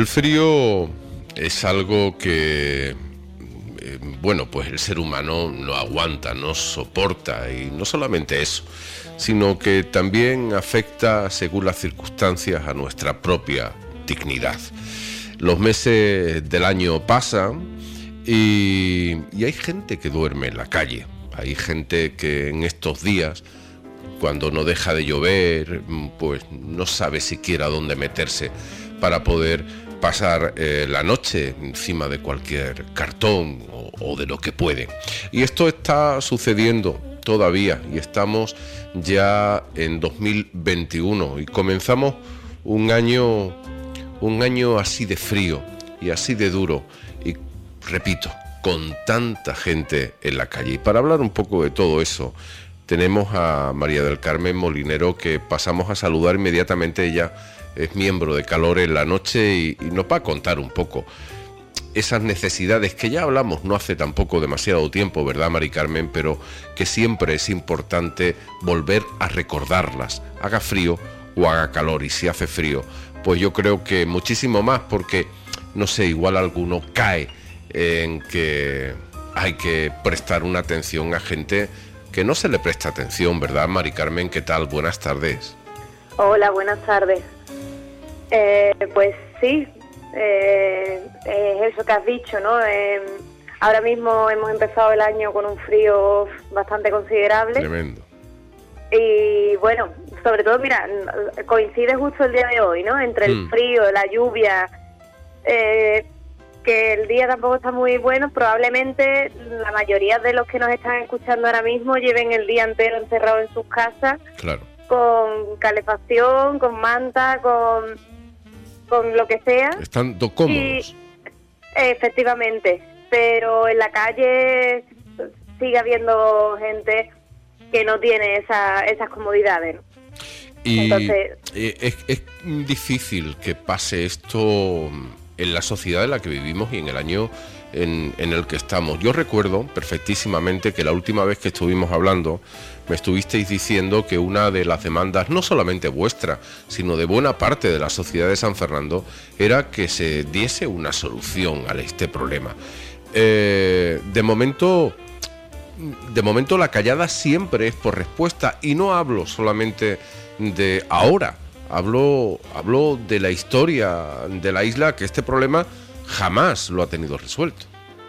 El frío es algo que, bueno, pues el ser humano no aguanta, no soporta, y no solamente eso, sino que también afecta, según las circunstancias, a nuestra propia dignidad. Los meses del año pasan y hay gente que duerme en la calle, hay gente que en estos días, cuando no deja de llover, pues no sabe siquiera dónde meterse para poder pasar la noche encima de cualquier cartón o de lo que puede. Y esto está sucediendo todavía, y estamos ya en 2021 y comenzamos un año así de frío y así de duro, y repito, con tanta gente en la calle. Y para hablar un poco de todo eso, tenemos a María del Carmen Molinero, que pasamos a saludar inmediatamente. Ella es miembro de Calor en la Noche y nos va a contar un poco esas necesidades que ya hablamos no hace tampoco demasiado tiempo, ¿verdad, Mari Carmen? Pero que siempre es importante volver a recordarlas, haga frío o haga calor. Y si hace frío, pues yo creo que muchísimo más, porque, no sé, igual alguno cae en que hay que prestar una atención a gente que no se le presta atención, ¿verdad, Mari Carmen? ¿Qué tal? Buenas tardes. Hola, buenas tardes. Pues sí, es eso que has dicho, ¿no? Ahora mismo hemos empezado el año con un frío bastante considerable. Tremendo. Y bueno, sobre todo, mira, coincide justo el día de hoy, ¿no? Entre el frío, la lluvia, que el día tampoco está muy bueno. Probablemente la mayoría de los que nos están escuchando ahora mismo lleven el día entero encerrados en sus casas. Claro. Con calefacción, con manta, con lo que sea. Están cómodos. Efectivamente, pero en la calle sigue habiendo gente que no tiene esas comodidades, ¿no? Y entonces, es difícil que pase esto en la sociedad en la que vivimos y en el año en el que estamos. Yo recuerdo perfectísimamente que la última vez que estuvimos hablando me estuvisteis diciendo que una de las demandas, no solamente vuestra, sino de buena parte de la sociedad de San Fernando, era que se diese una solución a este problema. De momento la callada siempre es por respuesta, y no hablo solamente de ahora, hablo de la historia de la isla, que este problema jamás lo ha tenido resuelto.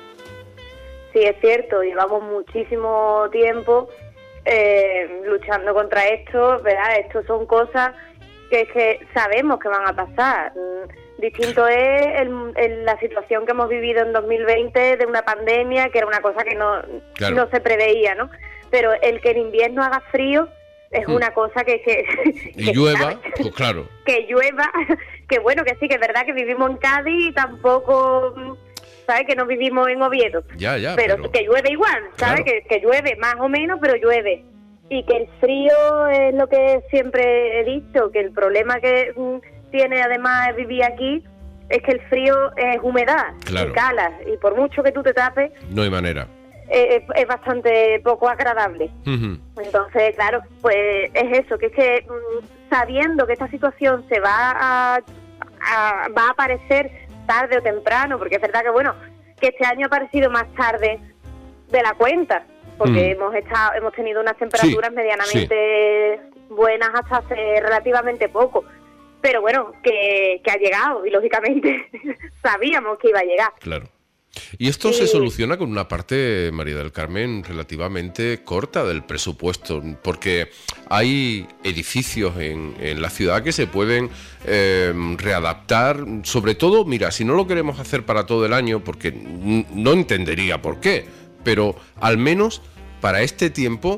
Sí, es cierto, llevamos muchísimo tiempo luchando contra esto, ¿verdad? Esto son cosas que sabemos que van a pasar. Distinto es la situación que hemos vivido en 2020 de una pandemia, que era una cosa que no se preveía, ¿no? Pero el que en invierno haga frío es una cosa que y llueva, pues claro. Que llueva, que bueno, que sí, que es verdad que vivimos en Cádiz y tampoco, ¿sabes? Que no vivimos en Oviedo. Ya, pero que llueve igual, ¿sabes? Claro. Que llueve más o menos, pero llueve. Y que el frío es lo que siempre he dicho, que el problema que tiene además de vivir aquí es que el frío es humedad, claro. Y calas, y por mucho que tú te tapes, no hay manera. Es bastante poco agradable. Uh-huh. Entonces, claro, pues es eso, que es que sabiendo que esta situación se va a aparecer tarde o temprano, porque es verdad que bueno, que este año ha aparecido más tarde de la cuenta, porque hemos tenido unas temperaturas medianamente buenas hasta hace relativamente poco, pero bueno, que ha llegado, y lógicamente sabíamos que iba a llegar. Claro. Y esto se soluciona con una parte, María del Carmen, relativamente corta del presupuesto, porque hay edificios en la ciudad que se pueden readaptar, sobre todo, mira, si no lo queremos hacer para todo el año, porque no entendería por qué, pero al menos para este tiempo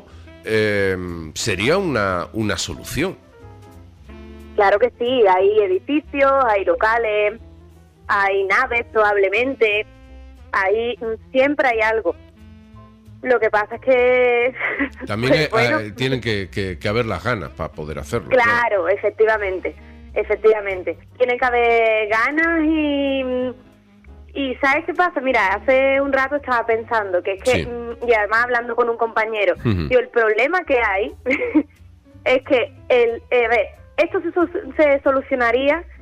sería una solución. Claro que sí, hay edificios, hay locales, hay naves probablemente. Ahí siempre hay algo. Lo que pasa es que también tienen que haber las ganas para poder hacerlo. Claro, efectivamente. Tienen que haber ganas y ¿sabes qué pasa? Mira, hace un rato estaba pensando que es que, y además hablando con un compañero, digo, el problema que hay es que esto se solucionaría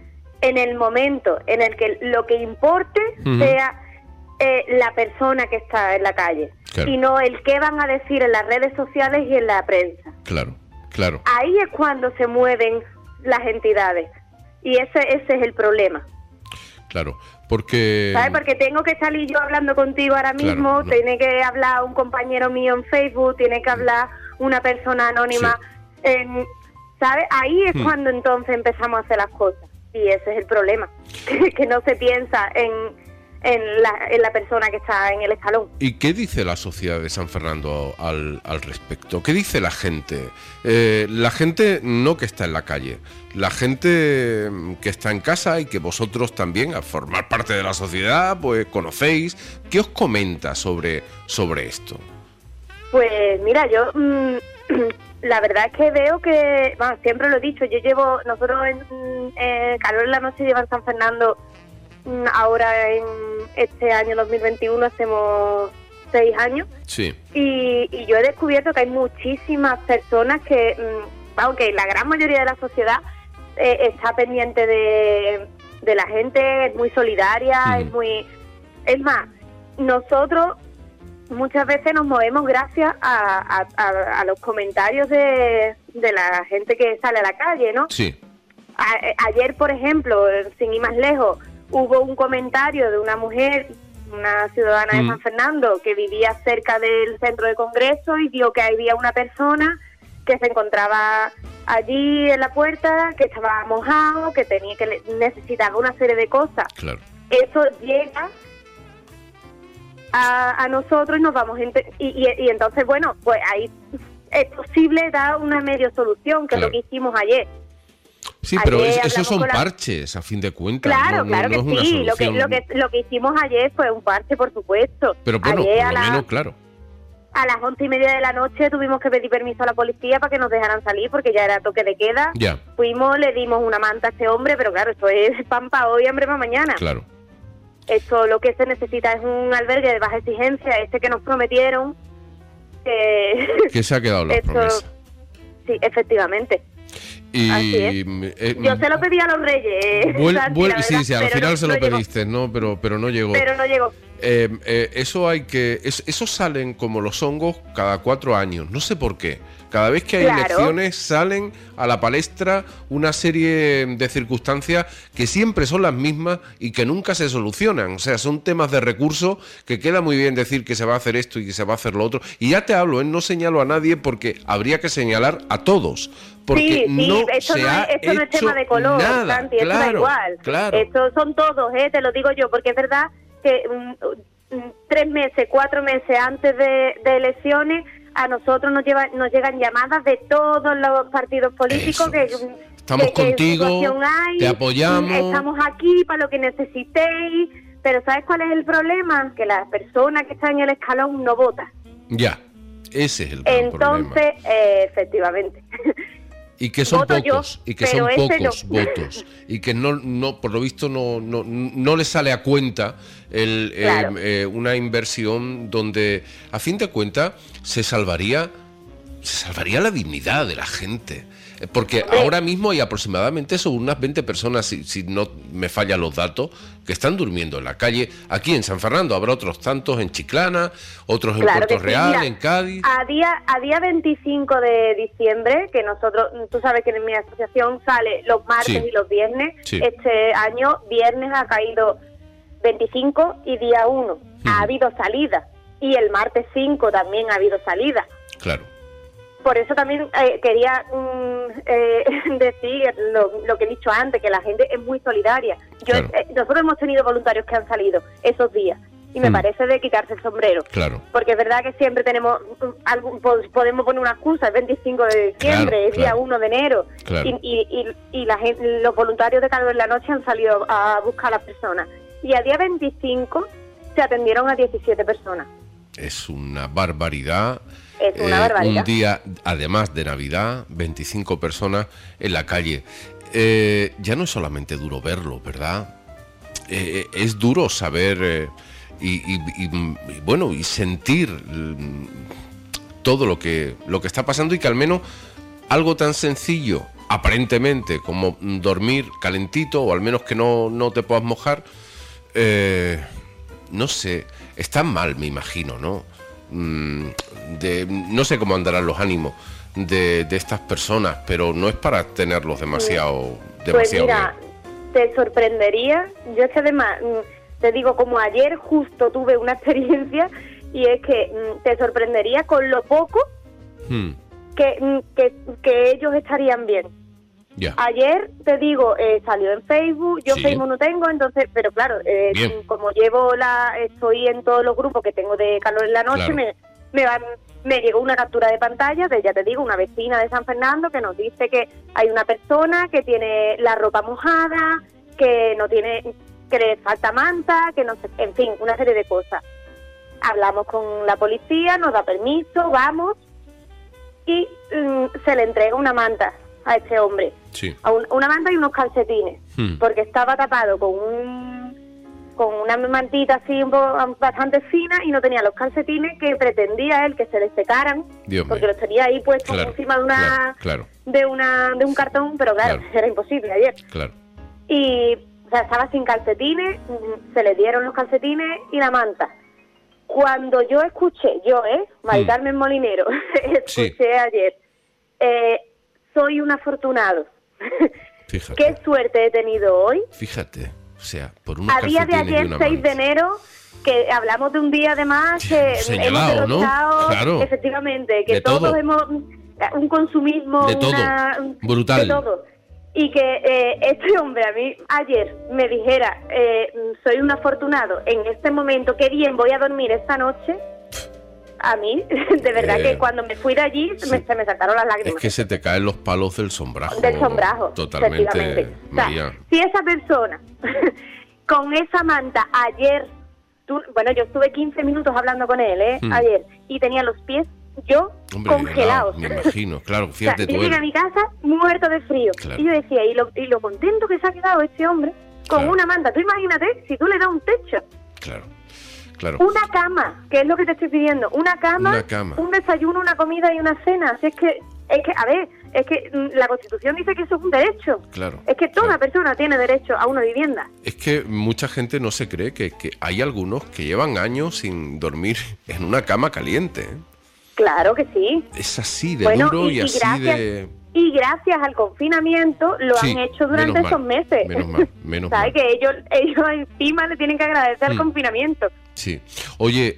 en el momento en el que lo que importe sea la persona que está en la calle, claro, y no el qué van a decir en las redes sociales y en la prensa. Claro, claro. Ahí es cuando se mueven las entidades, y ese es el problema. Claro, porque... ¿Sabes? Porque tengo que salir yo hablando contigo ahora mismo, claro, no. Tiene que hablar un compañero mío en Facebook, tiene que hablar una persona anónima, ¿sabes? Ahí es cuando entonces empezamos a hacer las cosas, y ese es el problema, que no se piensa en la persona que está en el escalón. ¿Y qué dice la sociedad de San Fernando al respecto? ¿Qué dice la gente? La gente no que está en la calle, la gente que está en casa y que vosotros también, a formar parte de la sociedad, pues conocéis. ¿Qué os comenta sobre esto? Pues mira, yo la verdad es que veo que, bueno, siempre lo he dicho, nosotros en Calor en la Noche lleva en San Fernando. Ahora en este año 2021 hacemos 6 años. Sí. Y yo he descubierto que hay muchísimas personas que, aunque la gran mayoría de la sociedad está pendiente de la gente, es muy solidaria, es más, nosotros muchas veces nos movemos gracias a los comentarios de la gente que sale a la calle, ¿no? Sí. Ayer, por ejemplo, sin ir más lejos, hubo un comentario de una mujer, una ciudadana de San Fernando, que vivía cerca del centro de congreso y vio que había una persona que se encontraba allí en la puerta, que estaba mojado, que necesitaba una serie de cosas. Claro. Eso llega a nosotros y nos vamos y entonces, bueno, pues ahí es posible dar una medio solución, que es lo que hicimos ayer. Sí, pero esos son parches, a fin de cuentas. Claro, claro que no sí. Lo que hicimos ayer fue un parche, por supuesto. Pero bueno, ayer por lo menos, claro. A las 11:30 de la noche tuvimos que pedir permiso a la policía para que nos dejaran salir, porque ya era toque de queda. Ya. Fuimos, le dimos una manta a este hombre, pero claro, esto es pan para hoy, hambre para mañana. Claro. Esto lo que se necesita es un albergue de baja exigencia, que nos prometieron. Que se ha quedado la promesa. Sí, efectivamente. Y así es. Yo se lo pedí a los Reyes. Sí, al final se lo pediste, ¿no? Pero no llegó. Pero no llegó. Eso salen como los hongos cada 4 años. No sé por qué. Cada vez que hay elecciones salen a la palestra una serie de circunstancias que siempre son las mismas y que nunca se solucionan. O sea, son temas de recursos que queda muy bien decir que se va a hacer esto y que se va a hacer lo otro. Y ya te hablo, no señalo a nadie porque habría que señalar a todos. Porque esto no es tema de color, nada, Santi, esto da igual. Claro. Estos son todos, te lo digo yo, porque es verdad que 3 meses, 4 meses antes de elecciones, a nosotros nos llegan llamadas de todos los partidos políticos. Estamos contigo, te apoyamos. Estamos aquí para lo que necesitéis. Pero ¿sabes cuál es el problema? Que la persona que está en el escalón no vota. Ya, ese es el gran problema. Entonces, efectivamente. Y que son voto pocos, yo, y que son pocos no. votos, y que no por lo visto no le sale a cuenta una inversión donde, a fin de cuentas, se salvaría la dignidad de la gente. Porque ahora mismo hay aproximadamente unas 20 personas, si no me fallan los datos, que están durmiendo en la calle. Aquí en San Fernando habrá otros tantos en Chiclana, otros en Puerto Real, mira, en Cádiz. A día 25 de diciembre, que nosotros, tú sabes que en mi asociación sale los martes y los viernes, este año viernes ha caído 25 y día 1 ha habido salida, y el martes 5 también ha habido salida. Claro. Por eso también quería decir lo que he dicho antes, que la gente es muy solidaria. Nosotros hemos tenido voluntarios que han salido esos días y me parece de quitarse el sombrero. Claro. Porque es verdad que siempre tenemos podemos poner una excusa, el 25 de diciembre, es día 1 de enero. Claro. Y la gente, los voluntarios de Calor en la Noche han salido a buscar a las personas. Y al día 25 se atendieron a 17 personas. Es una barbaridad. Es una barbaridad. Un día, además de Navidad, 25 personas en la calle. Ya no es solamente duro verlo, ¿verdad? Es duro saber y sentir todo lo que está pasando, y que al menos algo tan sencillo aparentemente como dormir calentito, o al menos que no te puedas mojar, no sé, están mal, me imagino, ¿no? No sé cómo andarán los ánimos de estas personas, pero no es para tenerlos demasiado pues mira, bien. Te sorprendería, yo es que además, te digo, como ayer justo tuve una experiencia, y es que te sorprendería con lo poco que ellos estarían bien. Ya. Ayer, te digo, salió en Facebook, yo Facebook no tengo, entonces, pero claro, como estoy en todos los grupos que tengo de calor en la noche, claro. Me llegó una captura de pantalla de, ya te digo, una vecina de San Fernando que nos dice que hay una persona que tiene la ropa mojada, que no tiene, que le falta manta, que no sé, en fin, una serie de cosas. Hablamos con la policía, nos da permiso, vamos, y se le entrega una manta a este hombre. Sí. Una manta y unos calcetines, porque estaba tapado con una mantita así bastante fina y no tenía los calcetines que pretendía él que se le secaran, porque los tenía ahí puestos encima de un cartón, pero claro, era imposible ayer. Claro. Y o sea, estaba sin calcetines, se le dieron los calcetines y la manta. Cuando yo escuché, Mari Carmen Molinero, escuché ayer, soy un afortunado. Fíjate. Qué suerte he tenido hoy. Fíjate, o sea, por unos a día de ayer, 6 de enero, que hablamos de un día además que señalado, hemos derrochado, claro. Efectivamente, que de todos todo. hemos un consumismo de todo. Brutal. De todo. Y que este hombre a mí ayer me dijera, soy un afortunado en este momento, qué bien voy a dormir esta noche. A mí, de verdad que cuando me fui de allí se me saltaron las lágrimas. Es que se te caen los palos del sombrajo. Del sombrajo, totalmente, María. O sea, si esa persona con esa manta ayer, bueno, yo estuve 15 minutos hablando con él, ayer, y tenía los pies congelados. Me imagino, claro, fíjate o sea, tú. Yo llegué a mi casa muerto de frío. Claro. Y yo decía, y lo contento que se ha quedado este hombre con una manta. Tú imagínate si tú le das un techo. Claro. Una cama, que es lo que te estoy pidiendo. Una cama, un desayuno, una comida y una cena. Así es que a ver, es que la Constitución dice que eso es un derecho. Claro. Es que toda persona tiene derecho a una vivienda. Es que mucha gente no se cree que hay algunos que llevan años sin dormir en una cama caliente, ¿eh? Claro que sí. Es así de duro y así de... Y gracias al confinamiento lo han hecho durante esos meses. Menos ¿Sabes? mal. Que ellos encima le tienen que agradecer el confinamiento. Sí. Oye,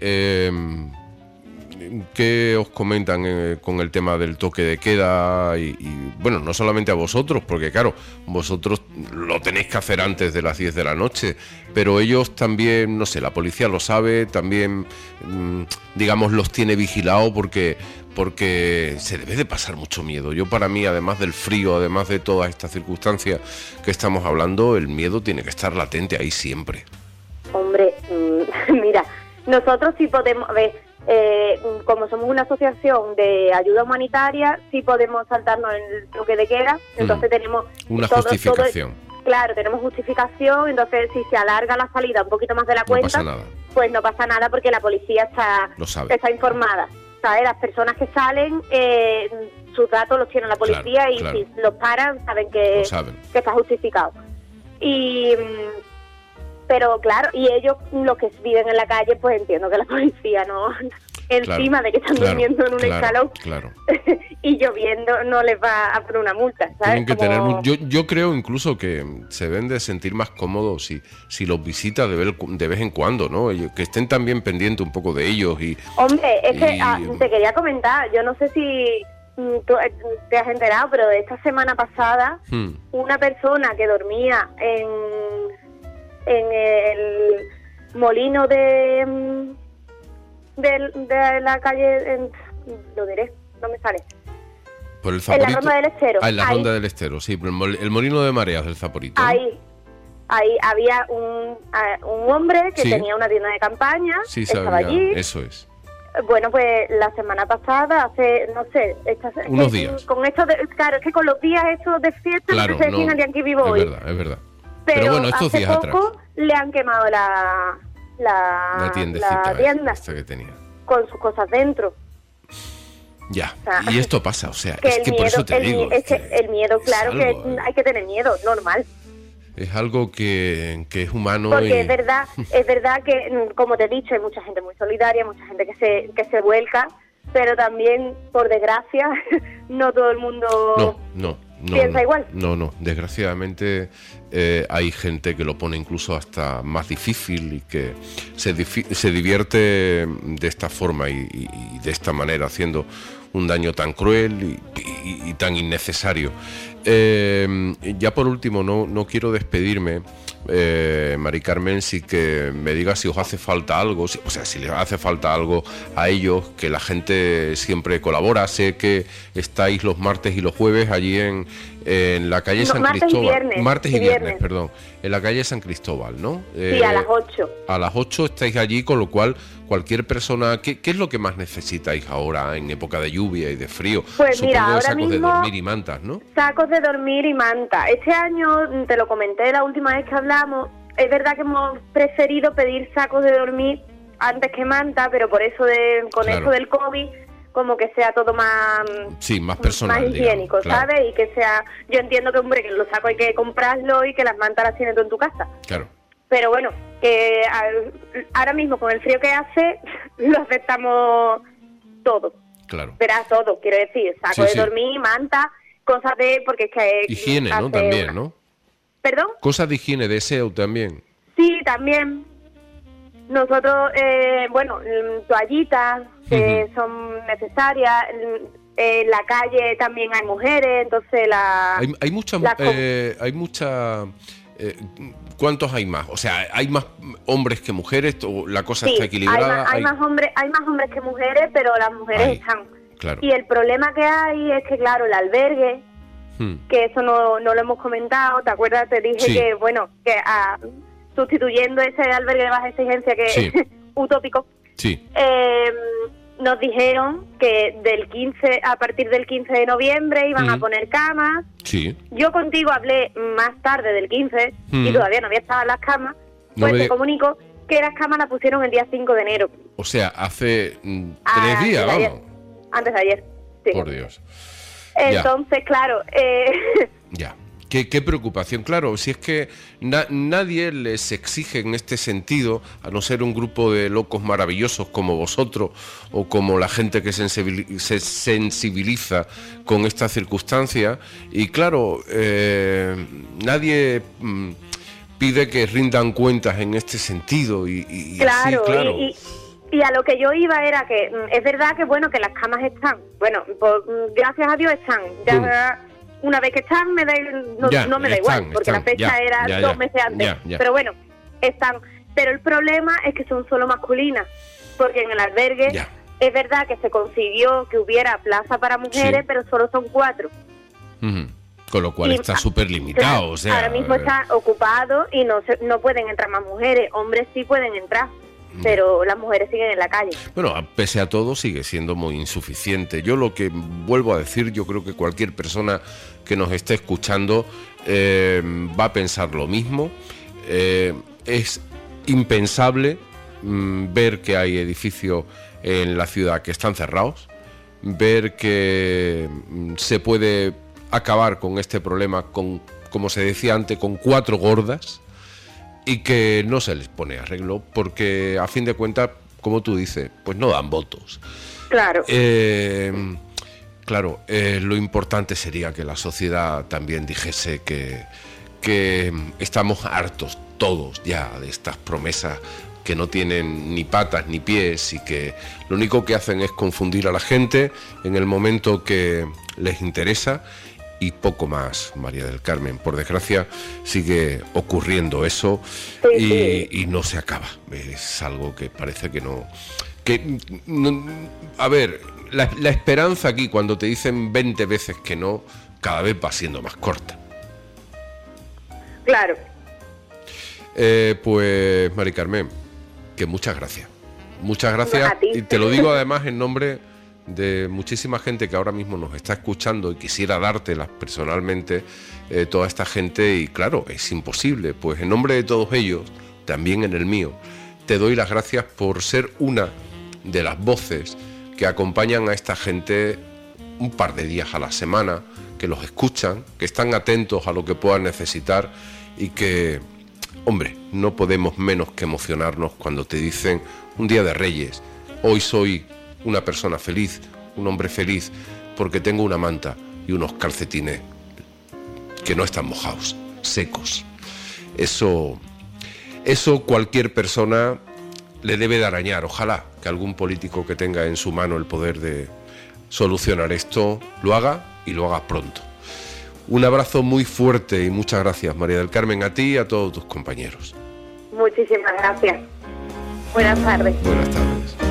¿qué os comentan con el tema del toque de queda? Y bueno, no solamente a vosotros, porque claro, vosotros lo tenéis que hacer antes de las 10 de la noche, pero ellos también, no sé, la policía lo sabe, también, digamos, los tiene vigilados porque se debe de pasar mucho miedo. Yo, para mí, además del frío, además de todas estas circunstancias que estamos hablando, el miedo tiene que estar latente ahí siempre. Hombre, mira, nosotros sí podemos, como somos una asociación de ayuda humanitaria, sí podemos saltarnos el toque de queda, entonces tenemos... Una justificación. Claro, tenemos justificación, entonces si se alarga la salida un poquito más de la cuenta, pues no pasa nada porque la policía está informada. ¿Sabes? Las personas que salen, sus datos los tiene la policía y si los paran saben que está justificado. Pero claro, y ellos, los que viven en la calle, pues entiendo que la policía no... Encima de que están durmiendo en un escalón y lloviendo, no les va a poner una multa, ¿sabes? Tienen que yo creo incluso que se deben de sentir más cómodos si los visitas de vez en cuando, ¿no? Que estén también pendientes un poco de ellos. Hombre, es que te quería comentar, yo no sé si tú te has enterado, pero esta semana pasada una persona que dormía en el molino de la calle, lo diré, no me sale. ¿Por el Zaporito? En la Ronda del Estero. En la Ronda del Estero, sí, el molino de mareas del Zaporito. Ahí había un hombre que tenía una tienda de campaña, estaba allí. Eso es. Bueno, pues la semana pasada, hace, no sé, unos días. Con esto claro, es que con los días estos de fiesta no se decían el Yankee vivo hoy. Es verdad. Pero bueno, estos hace días poco atrás le han quemado la tiendecita tienda esta que tenía con sus cosas dentro. Ya, O sea, y esto pasa, o sea, que es el que miedo, por eso te digo. es que el miedo, claro, es algo, que hay que tener miedo, normal. es algo que es humano. Porque es verdad que, como te he dicho, hay mucha gente muy solidaria, mucha gente que se vuelca, pero también, por desgracia, no todo el mundo piensa igual. No, desgraciadamente hay gente que lo pone incluso hasta más difícil y que se divierte de esta forma y de esta manera, haciendo un daño tan cruel y tan innecesario. Ya por último, no quiero despedirme, Mari Carmen, sí que me diga si os hace falta algo, si les hace falta algo a ellos, que la gente siempre colabora. Sé que estáis los martes y los jueves allí en la calle San Cristóbal. Martes y viernes, perdón. En la calle San Cristóbal, ¿no? Sí, a las 8. A las 8 estáis allí, con lo cual cualquier persona... ¿Qué es lo que más necesitáis ahora en época de lluvia y de frío? Pues Supongo mira, de ahora sacos mismo, de dormir y mantas, ¿no? Sacos de dormir y manta. Este año, te lo comenté la última vez que hablamos, es verdad que hemos preferido pedir sacos de dormir antes que manta, pero por eso esto del COVID, como que sea todo más... Sí, más personal, más higiénico, digamos, claro. ¿sabes? Y que sea... Yo entiendo que, hombre, que los sacos hay que comprarlos y que las mantas las tienes tú en tu casa. Claro. Pero bueno, que ahora mismo con el frío que hace, lo aceptamos todo. Claro. Verás todo, quiero decir, saco de dormir, manta, cosas de... porque es que higiene, ¿no? También, ¿no? ¿Perdón? Cosas de higiene, de SEO también. Sí, también. Nosotros, toallitas que son necesarias. En la calle también hay mujeres, entonces hay mucha... ¿Cuántos hay más? O sea, ¿hay más hombres que mujeres? ¿O la cosa está equilibrada? Hay más hombres que mujeres, pero las mujeres están. Claro. Y el problema que hay es que, claro, el albergue, que eso no lo hemos comentado, ¿te acuerdas? Te dije que, bueno, que sustituyendo ese albergue de baja exigencia que es utópico, nos dijeron que a partir del 15 de noviembre iban a poner camas. Sí. Yo contigo hablé más tarde del 15 y todavía no había estado en las camas. Pues te comunico que las camas las pusieron el día 5 de enero. O sea, hace 3 días, vamos. Antes de ayer, sí. Por Dios. Entonces, claro... Ya. Qué preocupación, claro, si es que nadie les exige en este sentido, a no ser un grupo de locos maravillosos como vosotros o como la gente que se sensibiliza con esta circunstancia, y claro, nadie pide que rindan cuentas en este sentido y claro, así, claro. Y a lo que yo iba era que es verdad que bueno, que las camas están, bueno, pues, gracias a Dios están, ya... Una vez que están, no me da igual, porque la fecha era 2 meses antes. Pero bueno, están. Pero el problema es que son solo masculinas, porque en el albergue es verdad que se consiguió que hubiera plaza para mujeres, pero solo son 4. Con lo cual está súper limitado. Claro, o sea, ahora mismo está ocupado y no pueden entrar más mujeres. Hombres sí pueden entrar, pero las mujeres siguen en la calle. Bueno, pese a todo sigue siendo muy insuficiente. Yo lo que vuelvo a decir, yo creo que cualquier persona que nos esté escuchando va a pensar lo mismo. Es impensable ver que hay edificios en la ciudad que están cerrados, ver que se puede acabar con este problema como se decía antes, con 4 gordas, y que no se les pone arreglo, porque a fin de cuentas, como tú dices, pues no dan votos. Claro. Lo importante sería que la sociedad también dijese que estamos hartos todos ya de estas promesas que no tienen ni patas ni pies y que lo único que hacen es confundir a la gente en el momento que les interesa. Y poco más, María del Carmen. Por desgracia sigue ocurriendo eso y no se acaba. Es algo que parece que no... A ver, la esperanza aquí, cuando te dicen 20 veces que no, cada vez va siendo más corta. Claro. Pues, Mari Carmen, que muchas gracias. Muchas gracias. Y te lo digo además en nombre de muchísima gente que ahora mismo nos está escuchando y quisiera dártelas personalmente, toda esta gente, y claro, es imposible. Pues en nombre de todos ellos, también en el mío, te doy las gracias por ser una de las voces que acompañan a esta gente un par de días a la semana, que los escuchan, que están atentos a lo que puedan necesitar y que, hombre, no podemos menos que emocionarnos cuando te dicen un día de Reyes: hoy soy una persona feliz, un hombre feliz, porque tengo una manta y unos calcetines que no están mojados, secos. Eso cualquier persona le debe de arañar. Ojalá que algún político que tenga en su mano el poder de solucionar esto lo haga, y lo haga pronto. Un abrazo muy fuerte y muchas gracias, María del Carmen, a ti y a todos tus compañeros. Muchísimas gracias. Buenas tardes. Buenas tardes.